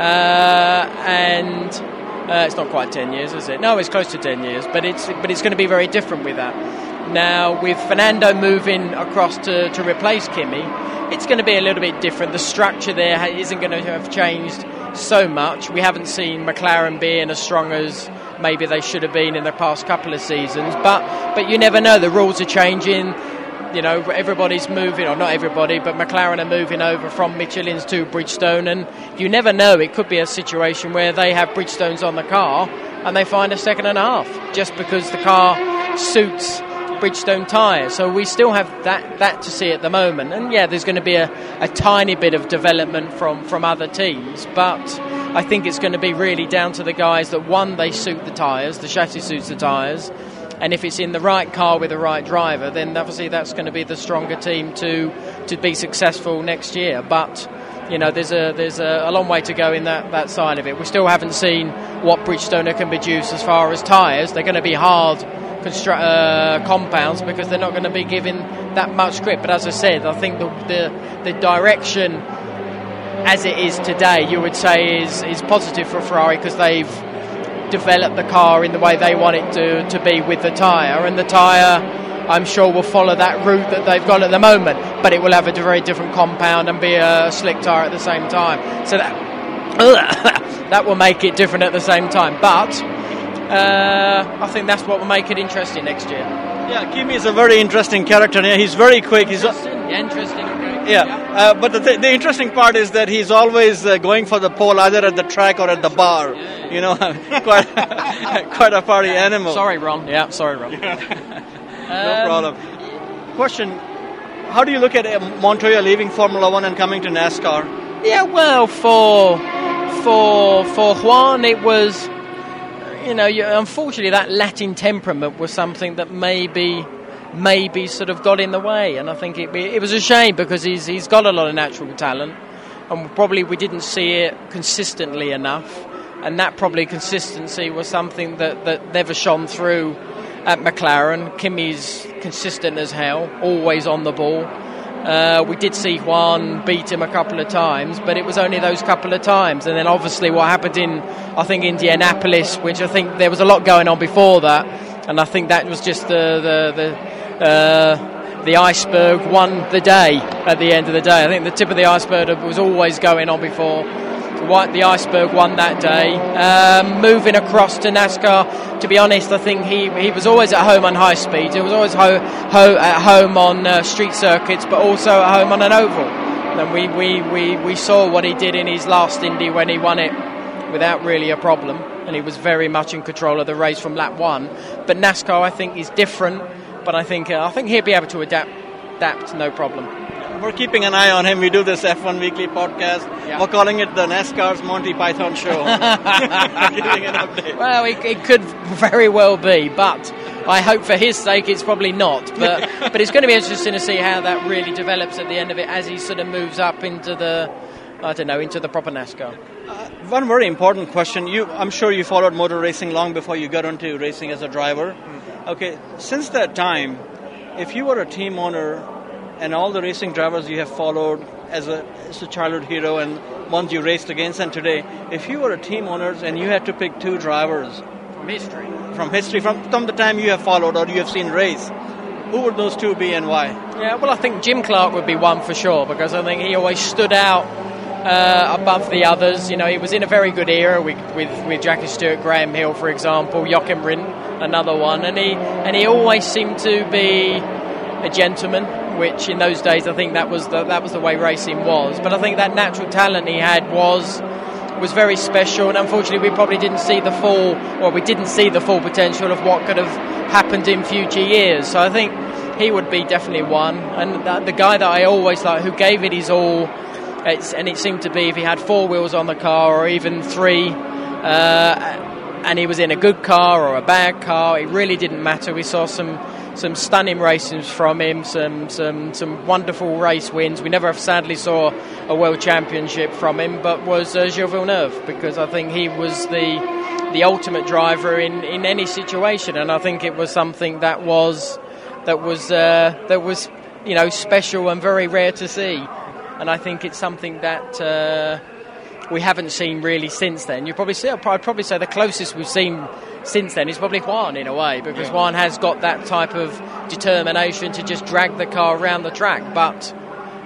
and it's not quite 10 years, is it? No, it's close to 10 years, but it's going to be very different with that. Now, with Fernando moving across to replace Kimi, it's going to be a little bit different. The structure there isn't going to have changed so much. We haven't seen McLaren being as strong as maybe they should have been in the past couple of seasons, but you never know. The rules are changing. everybody's moving, or not everybody, but McLaren are moving over from Michelin's to Bridgestone, and you never know, it could be a situation where they have Bridgestones on the car and they find a second and a half just because the car suits Bridgestone tyres. So we still have that to see at the moment, and there's going to be a tiny bit of development from other teams, but I think it's going to be really down to the guys that, one, they suit the tyres, the chassis suits the tyres, and if it's in the right car with the right driver, then obviously that's going to be the stronger team to be successful next year. But there's a long way to go in that side of it. We still haven't seen what Bridgestone can produce as far as tyres. They're going to be hard compounds because they're not going to be given that much grip. But as I said, I think the direction as it is today, you would say is positive for Ferrari, because they've developed the car in the way they want it to be with the tyre, and the tyre, I'm sure, will follow that route that they've got at the moment, but it will have a very different compound and be a slick tyre at the same time, so that will make it different at the same time. But I think that's what will make it interesting next year. Kimi is a very interesting character. He's very quick. Interesting. But the interesting part is that he's always going for the pole, either at the track or at the bar. Quite a party animal. Sorry, Ron. No problem. Question: how do you look at Montoya leaving Formula One and coming to NASCAR? Yeah, well, for Juan, it was, unfortunately, that Latin temperament was something that maybe sort of got in the way, and I think it was a shame, because he's got a lot of natural talent, and probably we didn't see it consistently enough, and that probably consistency was something that never shone through at McLaren. Kimi's consistent as hell, always on the ball. We did see Juan beat him a couple of times, but it was only those couple of times. And then obviously what happened in, I think, Indianapolis, which I think there was a lot going on before that, and I think that was just the iceberg won the day at the end of the day. I think the tip of the iceberg was always going on before. The iceberg won that day. Moving across to NASCAR, to be honest, I think he was always at home on high speed. He was always at home on street circuits, but also at home on an oval. And we saw what he did in his last Indy when he won it without really a problem, and he was very much in control of the race from lap one. But NASCAR, I think, is different, but I think he'll be able to adapt no problem. We're keeping an eye on him. We do this F1 Weekly podcast. Yeah. We're calling it the NASCAR's Monty Python Show. Giving an update. Well, it could very well be, but I hope for his sake it's probably not. But it's going to be interesting to see how that really develops at the end of it, as he sort of moves up into the proper NASCAR. One very important question. I'm sure you followed motor racing long before you got into racing as a driver. Okay, since that time, if you were a team owner, and all the racing drivers you have followed as a childhood hero and ones you raced against, and today, if you were a team owner and you had to pick two drivers from history, from the time you have followed or you have seen race, who would those two be and why? Yeah, well, I think Jim Clark would be one for sure, because I think he always stood out above the others. He was in a very good era with Jackie Stewart, Graham Hill, for example, Joachim Rindt, another one, and he always seemed to be a gentleman, which in those days I think that was the way racing was. But I think that natural talent he had was very special, and unfortunately we probably didn't see the full potential of what could have happened in future years. So I think he would be definitely one, and the guy that I always liked, who gave it his all, and it seemed to be if he had four wheels on the car or even three, and he was in a good car or a bad car, it really didn't matter. We saw some stunning races from him, some wonderful race wins. We never sadly saw a world championship from him, but was Gilles Villeneuve, because I think he was the ultimate driver in any situation, and I think it was something that was special and very rare to see, and I think it's something that we haven't seen really since then. I'd probably say the closest we've seen since then is probably Juan, in a way, because Juan has got that type of determination to just drag the car around the track. But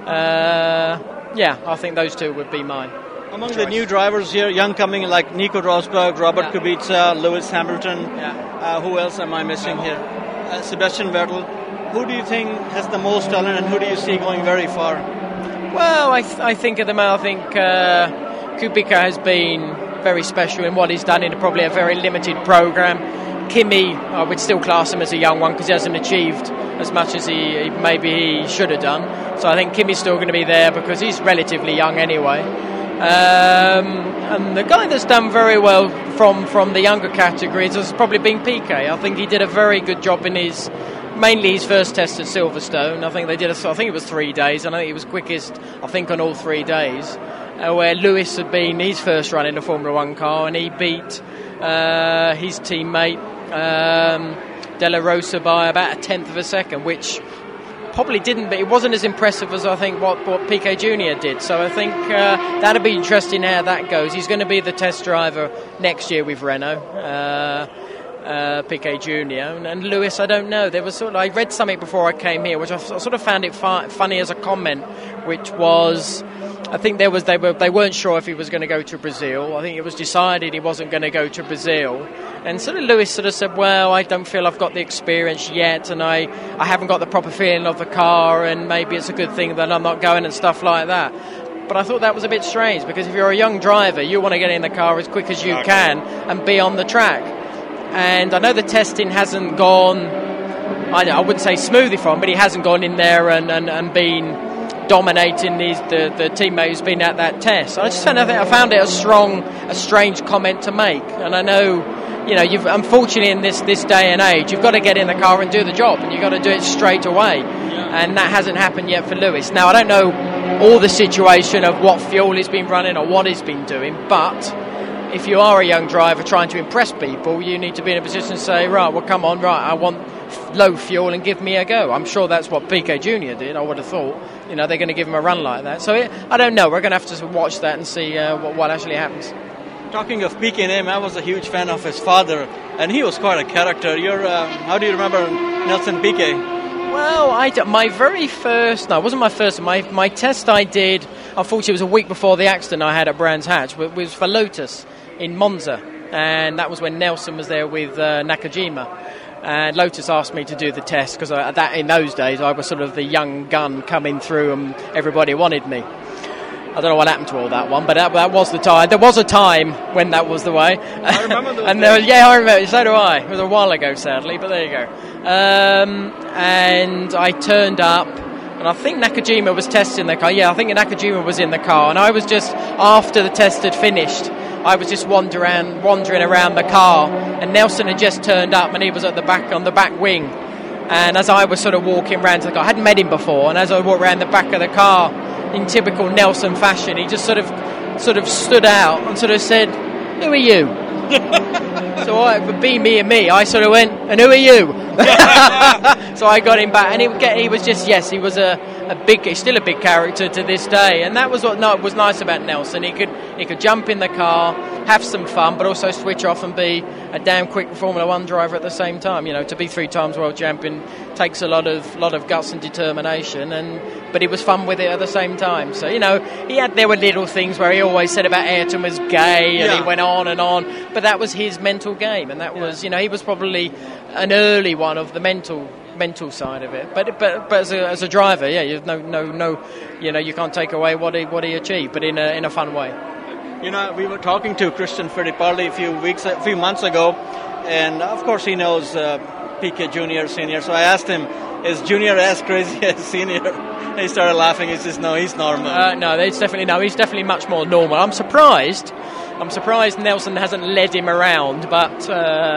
I think those two would be mine. Among the new drivers here, young coming like Nico Rosberg, Robert Kubica, Lewis Hamilton, who else am I missing here? Sebastian Vettel. who do you think has the most talent, and who do you see going very far? Well, I think at the moment, I think Kubica has been very special in what he's done in probably a very limited program. Kimi, I would still class him as a young one because he hasn't achieved as much as he should have done. So I think Kimi's still going to be there because he's relatively young anyway. And the guy that's done very well from the younger categories has probably been Piquet. I think he did a very good job in mainly his first test at Silverstone. I think it was 3 days, and I think he was quickest, on all 3 days. Where Lewis had been his first run in a Formula One car, and he beat his teammate Della Rosa by about 1/10 of a second, which probably didn't, but it wasn't as impressive as I think what Piquet Jr. did. So I think that'll be interesting how that goes. He's going to be the test driver next year with Renault. Piquet Jr. and Lewis, I don't know. There was I read something before I came here, which I sort of found it funny as a comment, which was, I think they weren't sure if he was going to go to Brazil. I think it was decided he wasn't going to go to Brazil, and sort of Lewis sort of said, well, I don't feel I've got the experience yet, and I haven't got the proper feeling of the car, and maybe it's a good thing that I'm not going and stuff like that. But I thought that was a bit strange, because if you're a young driver, you want to get in the car as quick as you can and be on the track. And I know the testing hasn't gone, I wouldn't say smoothly for him, but he hasn't gone in there and been dominating the teammate who's been at that test. I found it a strange comment to make. And I know, you've unfortunately in this day and age, you've got to get in the car and do the job, and you've got to do it straight away. And that hasn't happened yet for Lewis. Now, I don't know all the situation of what fuel he's been running or what he's been doing, but if you are a young driver trying to impress people, you need to be in a position to say, right, well, come on, right, I want low fuel and give me a go. I'm sure that's what Piquet Jr. did, I would have thought. They're going to give him a run like that. So I don't know. We're going to have to watch that and see what actually happens. Talking of Piquet name, I was a huge fan of his father, and he was quite a character. How do you remember Nelson Piquet? Well, my very first... No, it wasn't my first. My test I did, unfortunately, it was a week before the accident I had at Brands Hatch. It was for Lotus in Monza, and that was when Nelson was there with Nakajima. And Lotus asked me to do the test because in those days I was sort of the young gun coming through and everybody wanted me. I don't know what happened to all that one, but that was the time. There was a time when that was the way. I remember those and I remember. So do I. It was a while ago, sadly, but there you go. And I turned up, and I think Nakajima was testing the car. Yeah, I think Nakajima was in the car, and I was just, after the test had finished, I was just wandering around the car, and Nelson had just turned up, and he was on the back wing. And as I was sort of walking around to the car, I hadn't met him before, and as I walked around the back of the car, in typical Nelson fashion, he just sort of stood out and sort of said, "Who are you?" So being me, I sort of went, "And who are you?" So I got him back, and he was just, yes, he was he's still a big character to this day, and that was what was nice about Nelson. He could jump in the car, have some fun, but also switch off and be a damn quick Formula One driver at the same time. To be 3 times world champion takes a lot of guts and determination, but he was fun with it at the same time. So there were little things where he always said about Ayrton was gay, and he went on and on, but that was his mental game, and that was he was probably an early one of the mental side of it, but as a driver, you you can't take away what he achieved, but in a fun way. We were talking to Christian Fittipaldi a few months ago, and of course he knows Piquet Junior, Senior. So I asked him, "Is Junior as crazy as Senior?" He started laughing. He says, "No, he's normal." He's definitely much more normal. I'm surprised Nelson hasn't led him around, but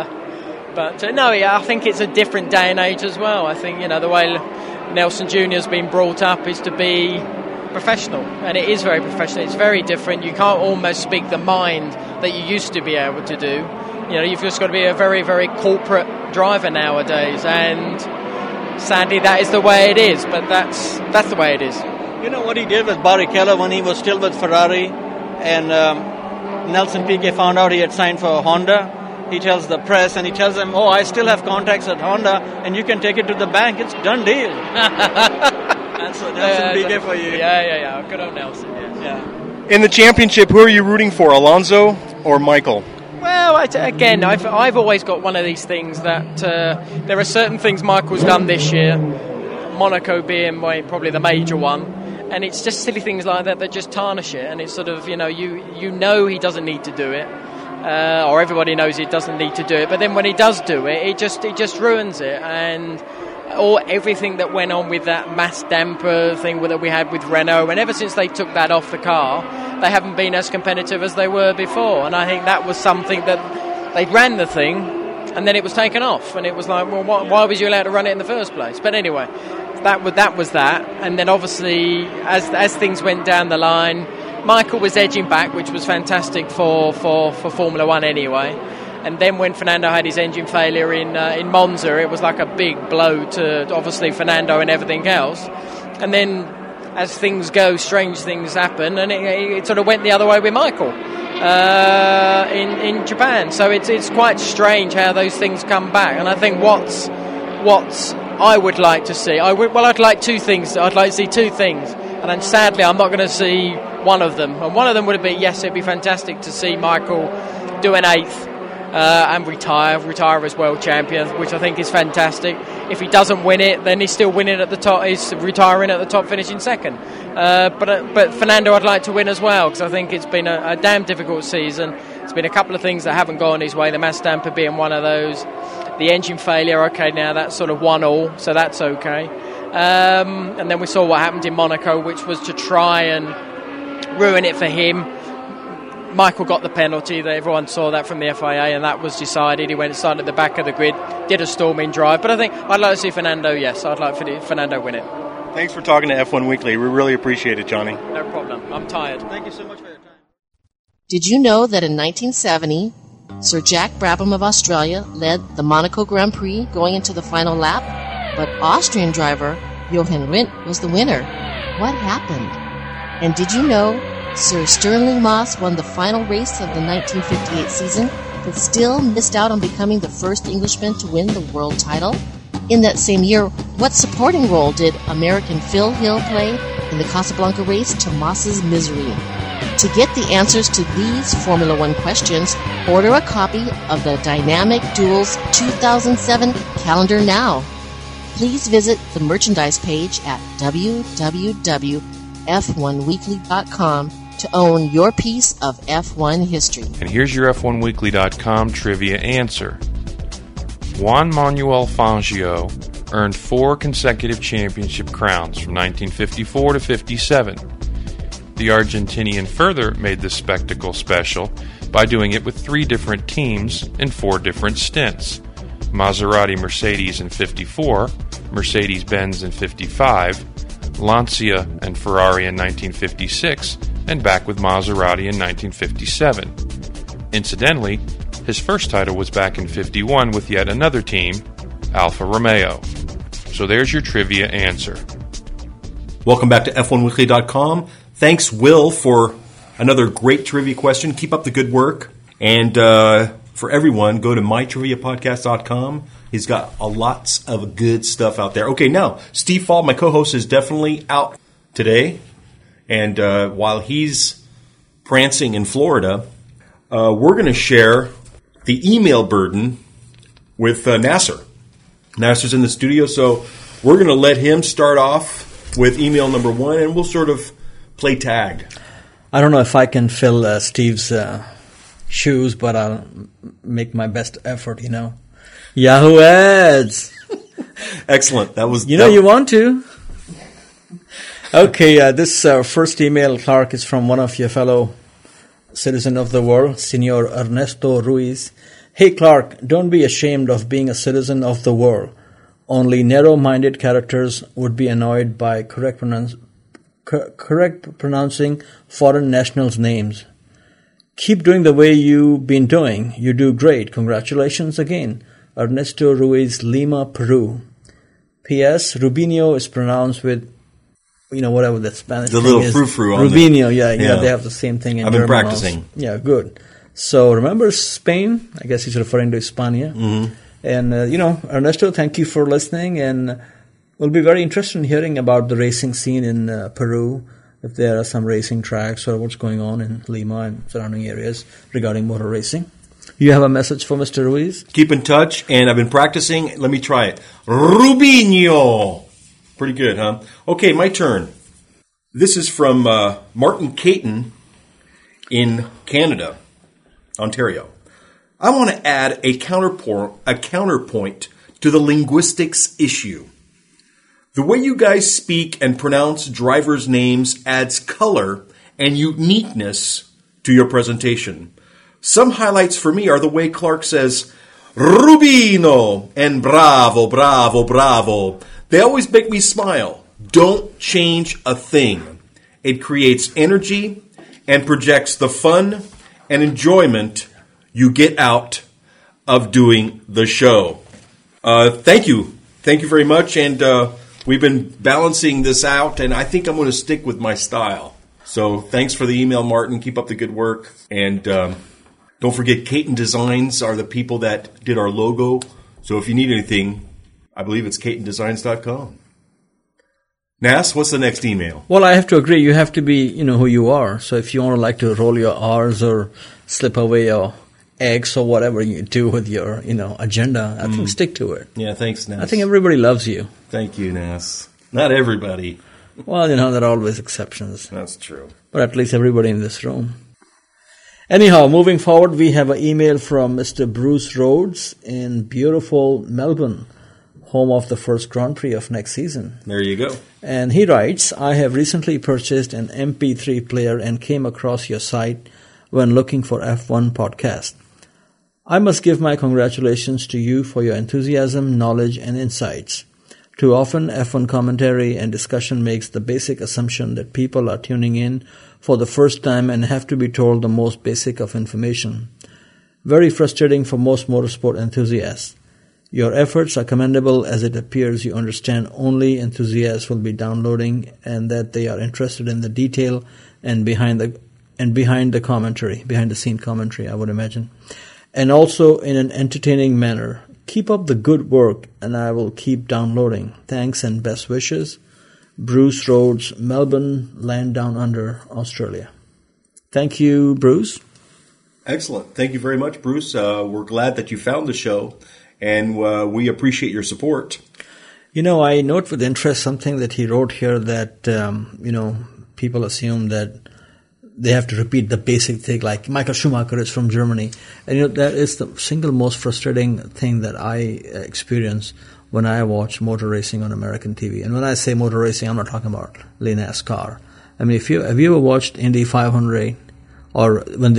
I think it's a different day and age as well. I think the way Nelson Jr.'s been brought up is to be professional, and it is very professional. It's very different. You can't almost speak the mind that you used to be able to do. You've just got to be a very, very corporate driver nowadays, and sadly that is the way it is, but that's the way it is. What he did with Barrichello when he was still with Ferrari, and Nelson Piquet found out he had signed for Honda. He tells the press, and he tells them, "Oh, I still have contacts at Honda, and you can take it to the bank. It's done deal." That's Nelson Piquet for you. Yeah. Good old Nelson. Yeah. In the championship, who are you rooting for, Alonso or Michael? Well, I've always got one of these things that there are certain things Michael's done this year, Monaco being probably the major one, and it's just silly things like that that just tarnish it, and it's sort of, you know he doesn't need to do it, or everybody knows he doesn't need to do it, but then when he does do it, it just ruins it, and everything that went on with that mass damper thing that we had with Renault, and ever since they took that off the car, they haven't been as competitive as they were before. And I think that was something that they ran the thing, and then it was taken off, and it was like, well, why was you allowed to run it in the first place? But anyway, that was that. And then obviously, as things went down the line, Michael was edging back, which was fantastic for Formula One anyway. And then when Fernando had his engine failure in Monza, it was like a big blow to obviously Fernando and everything else. And then as things go, strange things happen, and it sort of went the other way with Michael in Japan. So it's quite strange how those things come back. And I think what I would like to see, I'd like two things. I'd like to see two things, and then sadly I'm not going to see one of them. And one of them would be, yes, it'd be fantastic to see Michael do an 8th. And retire as world champion, which I think is fantastic. If he doesn't win it, then he's still winning at the top. He's retiring at the top, finishing second. But Fernando, I'd like to win as well, because I think it's been a damn difficult season. There's been a couple of things that haven't gone his way. The mass damper being one of those. The engine failure, okay, now that's sort of 1-1, so that's okay. And then we saw what happened in Monaco, which was to try and ruin it for him. Michael got the penalty. Everyone saw that from the FIA, and that was decided. He went and started at the back of the grid, did a storming drive. But I think I'd like to see Fernando, yes. I'd like Fernando win it. Thanks for talking to F1 Weekly. We really appreciate it, Johnny. No problem. I'm tired. Thank you so much for your time. Did you know that in 1970, Sir Jack Brabham of Australia led the Monaco Grand Prix going into the final lap? But Austrian driver Jochen Rindt was the winner. What happened? And did you know Sir Stirling Moss won the final race of the 1958 season, but still missed out on becoming the first Englishman to win the world title? In that same year, what supporting role did American Phil Hill play in the Casablanca race to Moss's misery? To get the answers to these Formula One questions, order a copy of the Dynamic Duels 2007 calendar now. Please visit the merchandise page at www.f1weekly.com to own your piece of F1 history. And here's your F1weekly.com trivia answer. Juan Manuel Fangio earned 4 consecutive championship crowns from 1954 to 57. The Argentinian further made this spectacle special by doing it with 3 different teams in 4 different stints. Maserati Mercedes in 54, Mercedes-Benz in 55, Lancia and Ferrari in 1956, and back with Maserati in 1957. Incidentally, his first title was back in 51 with yet another team, Alfa Romeo. So there's your trivia answer. Welcome back to F1Weekly.com. Thanks, Will, for another great trivia question. Keep up the good work. And for everyone, go to mytriviapodcast.com. He's got lots of good stuff out there. Okay, now, Steve Fall, my co-host, is definitely out today. And while he's prancing in Florida, we're going to share the email burden with Nasser. Nasser's in the studio, so we're going to let him start off with email number 1, and we'll sort of play tag. I don't know if I can fill Steve's shoes, but I'll make my best effort, Yahoo Ads! Excellent. That was... You want to. Okay, this first email, Clark, is from one of your fellow citizen of the world, Senor Ernesto Ruiz. Hey, Clark, don't be ashamed of being a citizen of the world. Only narrow-minded characters would be annoyed by correct pronouncing foreign nationals' names. Keep doing the way you've been doing. You do great. Congratulations again. Ernesto Ruiz, Lima, Peru. P.S. Rubinho is pronounced with, whatever that Spanish the thing little is. frou-frou on Rubinho, yeah, they have the same thing in I've German been practicing. Also. Yeah, good. So remember Spain? I guess he's referring to España. Mm-hmm. And, Ernesto, thank you for listening. And we'll be very interested in hearing about the racing scene in Peru, if there are some racing tracks or what's going on in Lima and surrounding areas regarding motor racing. You have a message for Mr. Ruiz? Keep in touch, and I've been practicing. Let me try it. Rubinho. Pretty good, huh? Okay, my turn. This is from Martin Caton in Canada, Ontario. I want to add a counterpoint to the linguistics issue. The way you guys speak and pronounce drivers' names adds color and uniqueness to your presentation. Some highlights for me are the way Clark says, Rubino, and bravo, bravo, bravo. They always make me smile. Don't change a thing. It creates energy and projects the fun and enjoyment you get out of doing the show. Thank you. Thank you very much. And we've been balancing this out, and I think I'm going to stick with my style. So thanks for the email, Martin. Keep up the good work. And don't forget, Caton Designs are the people that did our logo. So if you need anything, I believe it's CatonDesigns.com. Nas, what's the next email? Well, I have to agree. You have to be, who you are. So if you want to like to roll your R's or slip away your X or whatever you do with your, agenda, I think stick to it. Yeah, thanks, Nas. I think everybody loves you. Thank you, Nas. Not everybody. Well, there are always exceptions. That's true. But at least everybody in this room. Anyhow, moving forward, we have an email from Mr. Bruce Rhodes in beautiful Melbourne, home of the first Grand Prix of next season. There you go. And he writes, I have recently purchased an MP3 player and came across your site when looking for F1 podcast. I must give my congratulations to you for your enthusiasm, knowledge, and insights. Too often, F1 commentary and discussion makes the basic assumption that people are tuning in for the first time and have to be told the most basic of information. Very frustrating for most motorsport enthusiasts. Your efforts are commendable, as it appears you understand only enthusiasts will be downloading and that they are interested in the detail and behind the commentary, behind the scene commentary, I would imagine. And also in an entertaining manner. Keep up the good work, and I will keep downloading. Thanks and best wishes. Bruce Rhodes, Melbourne, Land Down Under, Australia. Thank you, Bruce. Excellent. Thank you very much, Bruce. We're glad that you found the show, and we appreciate your support. I note with interest something that he wrote here that, people assume that they have to repeat the basic thing, like Michael Schumacher is from Germany. And that is the single most frustrating thing that I experience when I watch motor racing on American TV. And when I say motor racing, I'm not talking about NASCAR. I mean, have you ever watched Indy 500 or when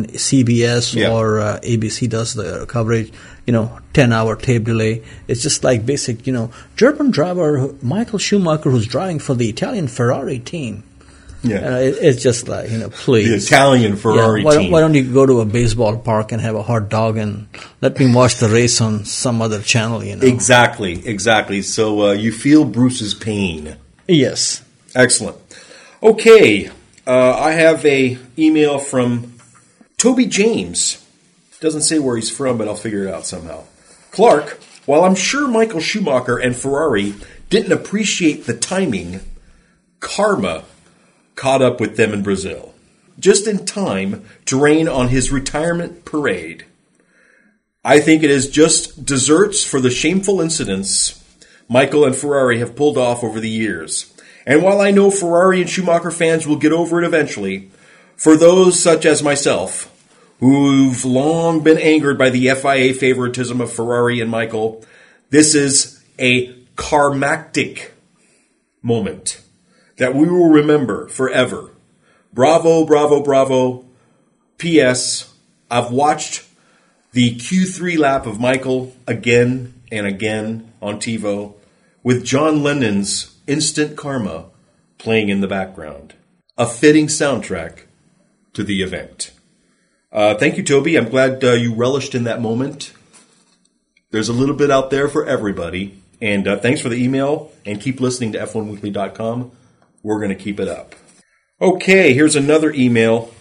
CBS or ABC does the coverage, 10-hour tape delay? It's just like basic, German driver Michael Schumacher, who's driving for the Italian Ferrari team. Yeah, it's just like, please. The Italian Ferrari team. Why don't you go to a baseball park and have a hot dog and let me watch the race on some other channel, Exactly. So you feel Bruce's pain. Yes. Excellent. Okay, I have a email from Toby James. Doesn't say where he's from, but I'll figure it out somehow. Clark, while I'm sure Michael Schumacher and Ferrari didn't appreciate the timing, karma caught up with them in Brazil, just in time to rain on his retirement parade. I think it is just desserts for the shameful incidents Michael and Ferrari have pulled off over the years. And while I know Ferrari and Schumacher fans will get over it eventually, for those such as myself, who've long been angered by the FIA favoritism of Ferrari and Michael, this is a karmactic moment that we will remember forever. Bravo, bravo, bravo. P.S. I've watched the Q3 lap of Michael again and again on TiVo with John Lennon's Instant Karma playing in the background. A fitting soundtrack to the event. Thank you, Toby. I'm glad you relished in that moment. There's a little bit out there for everybody. And thanks for the email, and keep listening to F1Weekly.com. We're going to keep it up. Okay, here's another email.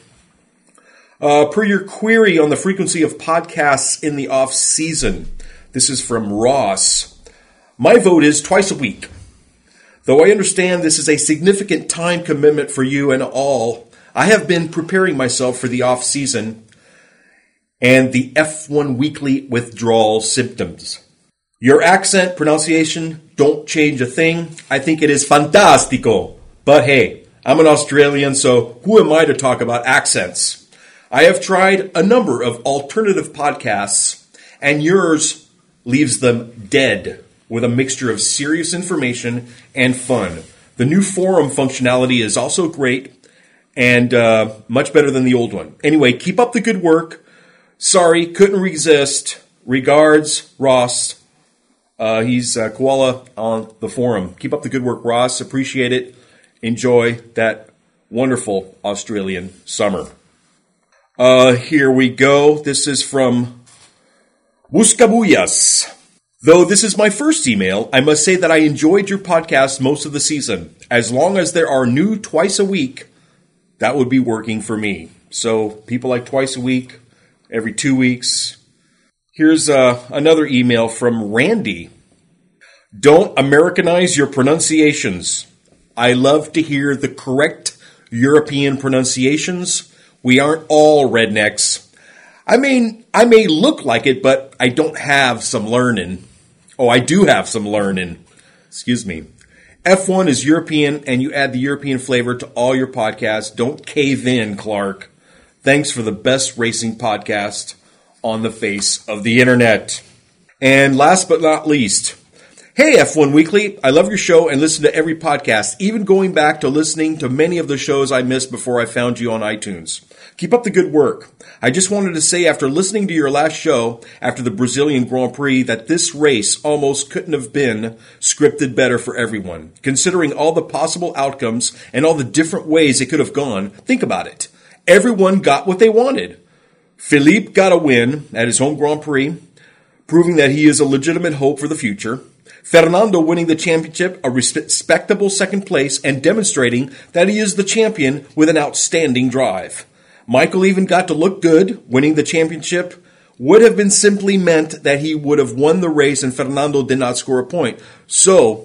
Per your query on the frequency of podcasts in the off-season, this is from Ross. My vote is twice a week. Though I understand this is a significant time commitment for you and all, I have been preparing myself for the off-season, and the F1 Weekly withdrawal symptoms. Your accent, pronunciation, don't change a thing. I think it is fantastico. But hey, I'm an Australian, so who am I to talk about accents? I have tried a number of alternative podcasts, and yours leaves them dead with a mixture of serious information and fun. The new forum functionality is also great and much better than the old one. Anyway, keep up the good work. Sorry, couldn't resist. Regards, Ross. He's Koala on the forum. Keep up the good work, Ross. Appreciate it. Enjoy that wonderful Australian summer. Here we go. This is from Buscabuyas. Though this is my first email, I must say that I enjoyed your podcast most of the season. As long as there are new twice a week, that would be working for me. So people like twice a week, every 2 weeks. Here's another email from Randy. Don't Americanize your pronunciations. I love to hear the correct European pronunciations. We aren't all rednecks. I may look like it, but I don't have some learning. Oh, I do have some learning. Excuse me. F1 is European, and you add the European flavor to all your podcasts. Don't cave in, Clark. Thanks for the best racing podcast on the face of the internet. And last but not least, hey, F1 Weekly, I love your show and listen to every podcast, even going back to listening to many of the shows I missed before I found you on iTunes. Keep up the good work. I just wanted to say after listening to your last show, after the Brazilian Grand Prix, that this race almost couldn't have been scripted better for everyone. Considering all the possible outcomes and all the different ways it could have gone, think about it. Everyone got what they wanted. Philippe got a win at his home Grand Prix, proving that he is a legitimate hope for the future. Fernando winning the championship, a respectable second place, and demonstrating that he is the champion with an outstanding drive. Michael even got to look good. Winning the championship would have been simply meant that he would have won the race and Fernando did not score a point. So,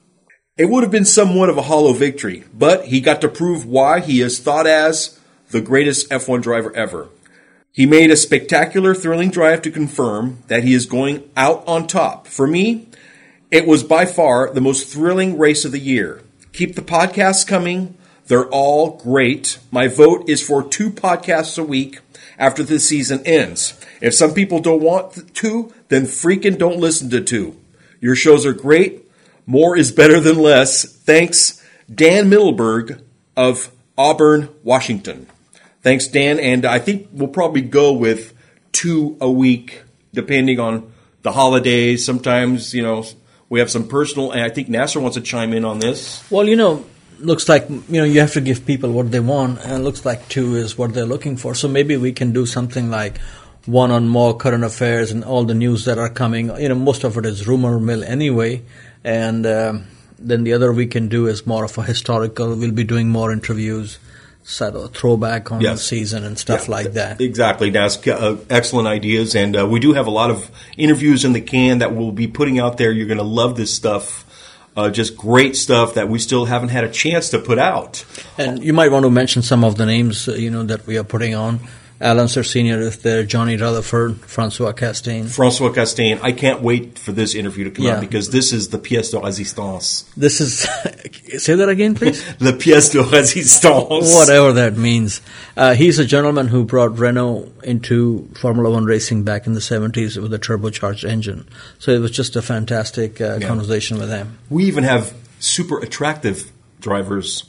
it would have been somewhat of a hollow victory, but he got to prove why he is thought as the greatest F1 driver ever. He made a spectacular, thrilling drive to confirm that he is going out on top. For me, it was by far the most thrilling race of the year. Keep the podcasts coming. They're all great. My vote is for 2 podcasts a week after the season ends. If some people don't want 2, then freaking don't listen to 2. Your shows are great. More is better than less. Thanks, Dan Middleberg of Auburn, Washington. Thanks, Dan. And I think we'll probably go with 2 a week, depending on the holidays. Sometimes, we have some personal, and I think Nasser wants to chime in on this. Well, looks like, you have to give people what they want, and it looks like 2 is what they're looking for. So maybe we can do something like 1 on more current affairs and all the news that are coming. Most of it is rumor mill anyway. And then the other we can do is more of a historical. We'll be doing more interviews, sort of a throwback on the season and stuff like that. Exactly. That's excellent ideas. And we do have a lot of interviews in the can that we'll be putting out there. You're going to love this stuff. Just great stuff that we still haven't had a chance to put out. And you might want to mention some of the names, that we are putting on. Alan Senior is there, Johnny Rutherford, Francois Castaigne. I can't wait for this interview to come out because this is the pièce de résistance. This is, say that again, please? The pièce de résistance. Whatever that means. He's a gentleman who brought Renault into Formula One racing back in the 70s with a turbocharged engine. So it was just a fantastic conversation with him. We even have super attractive drivers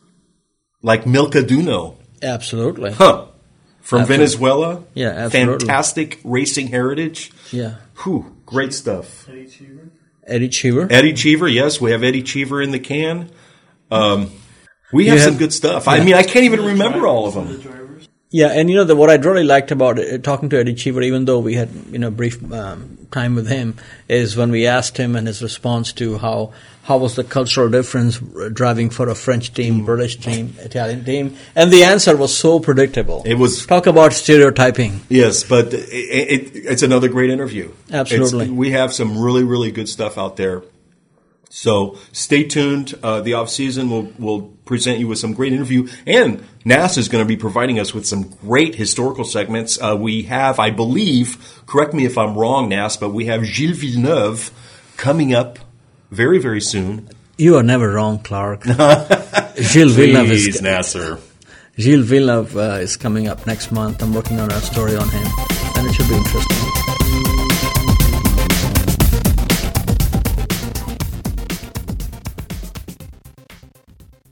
like Milka Duno. Absolutely. From Venezuela. Yeah, absolutely. Fantastic racing heritage. Yeah. Great stuff. Eddie Cheever, yes. We have Eddie Cheever in the can. We have some good stuff. I can't even remember all of them. Yeah, and what I really liked about it, talking to Eddie Cheever, even though we had brief time with him, is when we asked him and his response to how was the cultural difference driving for a French team, British team, Italian team, and the answer was so predictable. It was talk about stereotyping. Yes, but it's another great interview. Absolutely, we have some really really good stuff out there. So stay tuned. The off season will present you with some great interview, and NASA is going to be providing us with some great historical segments. We have, I believe, correct me if I'm wrong, Nas, but we have Gilles Villeneuve coming up very, very soon. You are never wrong, Clark. Gilles Villeneuve Please, Nasser. Gilles Villeneuve is coming up next month. I'm working on a story on him, and it should be interesting.